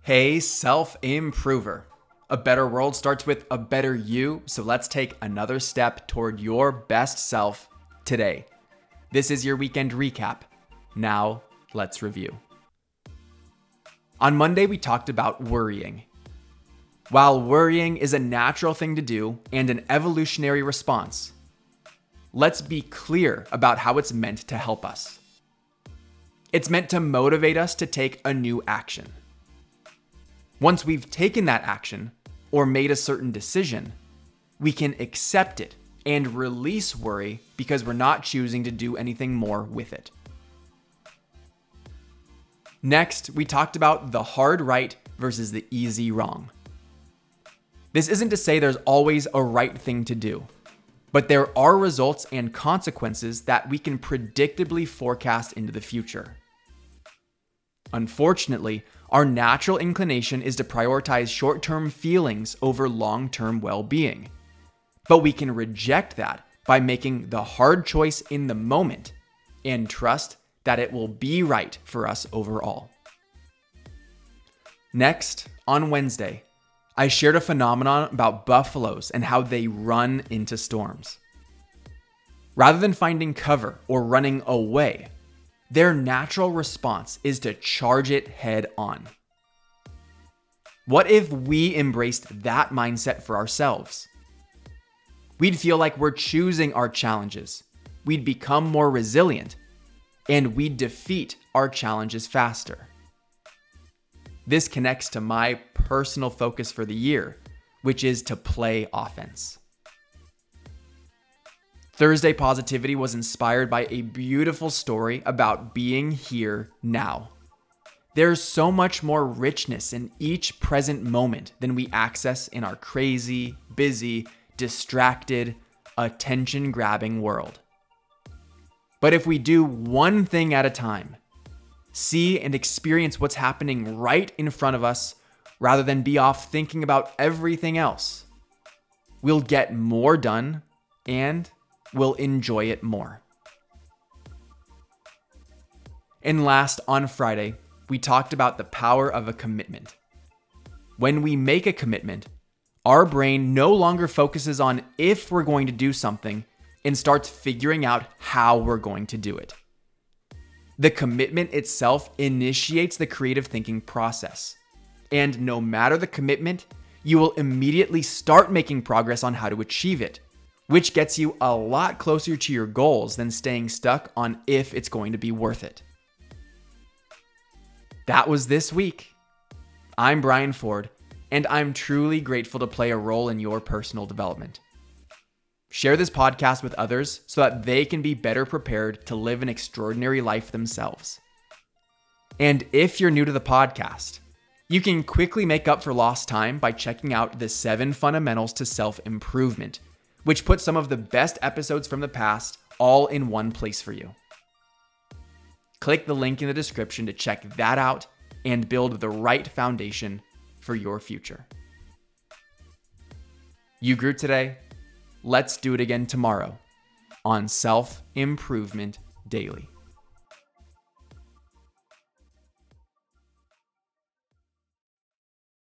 Hey, self-improver. A better world starts with a better you, so let's take another step toward your best self today. This is your weekend recap. Now, let's review. On Monday, we talked about worrying. While worrying is a natural thing to do and an evolutionary response, let's be clear about how it's meant to help us. It's meant to motivate us to take a new action. Once we've taken that action or made a certain decision, we can accept it and release worry because we're not choosing to do anything more with it. Next, we talked about the hard right versus the easy wrong. This isn't to say there's always a right thing to do, but there are results and consequences that we can predictably forecast into the future. Unfortunately, our natural inclination is to prioritize short-term feelings over long-term well-being. But we can reject that by making the hard choice in the moment and trust that it will be right for us overall. Next, on Wednesday, I shared a phenomenon about buffaloes and how they run into storms. Rather than finding cover or running away, their natural response is to charge it head on. What if we embraced that mindset for ourselves? We'd feel like we're choosing our challenges, we'd become more resilient, and we'd defeat our challenges faster. This connects to my personal focus for the year, which is to play offense. Thursday Positivity was inspired by a beautiful story about being here now. There's so much more richness in each present moment than we access in our crazy, busy, distracted, attention-grabbing world. But if we do one thing at a time, see and experience what's happening right in front of us rather than be off thinking about everything else, we'll get more done and we'll enjoy it more. And last, on Friday, we talked about the power of a commitment. When we make a commitment, our brain no longer focuses on if we're going to do something and starts figuring out how we're going to do it. The commitment itself initiates the creative thinking process. And no matter the commitment, you will immediately start making progress on how to achieve it, which gets you a lot closer to your goals than staying stuck on if it's going to be worth it. That was this week. I'm Brian Ford, and I'm truly grateful to play a role in your personal development. Share this podcast with others so that they can be better prepared to live an extraordinary life themselves. And if you're new to the podcast, you can quickly make up for lost time by checking out the 7 Fundamentals to Self-Improvement, which puts some of the best episodes from the past all in one place for you. Click the link in the description to check that out and build the right foundation for your future. You grew today. Let's do it again tomorrow on Self-Improvement Daily.